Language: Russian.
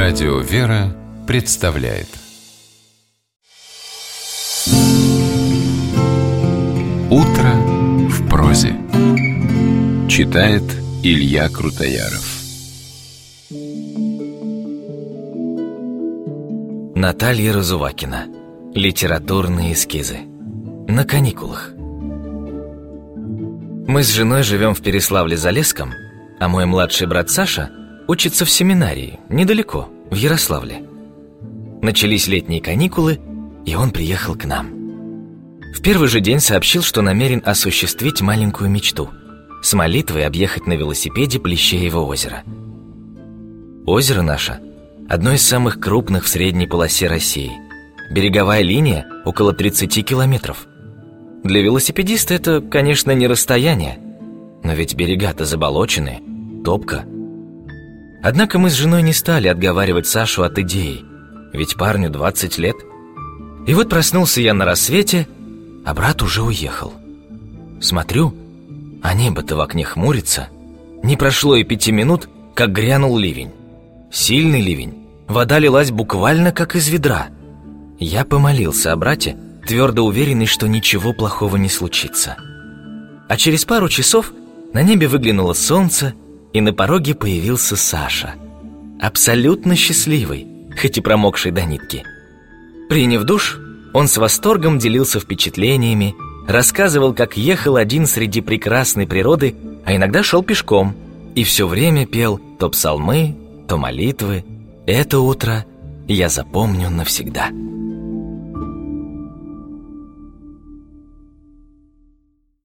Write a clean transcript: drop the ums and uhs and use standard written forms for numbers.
Радио «Вера» представляет «Утро в прозе». Читает Илья Крутояров. Наталья Разувакина. Литературные эскизы. На каникулах. Мы с женой живем в Переславле-Залесском, а мой младший брат Саша учится в семинарии, недалеко, в Ярославле. Начались летние каникулы, и он приехал к нам. В первый же день сообщил, что намерен осуществить маленькую мечту – с молитвой объехать на велосипеде Плещеево озеро. Озеро наше – одно из самых крупных в средней полосе России. Береговая линия – около 30 километров. Для велосипедиста это, конечно, не расстояние, но ведь берега-то заболоченные, топка. Однако мы с женой не стали отговаривать Сашу от идеи, ведь парню 20 лет. И вот проснулся я на рассвете, а брат уже уехал. Смотрю, а небо-то в окне хмурится. Не прошло и 5 минут, как грянул ливень. Сильный ливень, вода лилась буквально как из ведра. Я помолился о брате, твердо уверенный, что ничего плохого не случится. А через пару часов на небе выглянуло солнце, и на пороге появился Саша. Абсолютно счастливый, хоть и промокший до нитки. Приняв душ, он с восторгом делился впечатлениями, рассказывал, как ехал один среди прекрасной природы, а иногда шел пешком, и все время пел то псалмы, то молитвы. Это утро я запомню навсегда.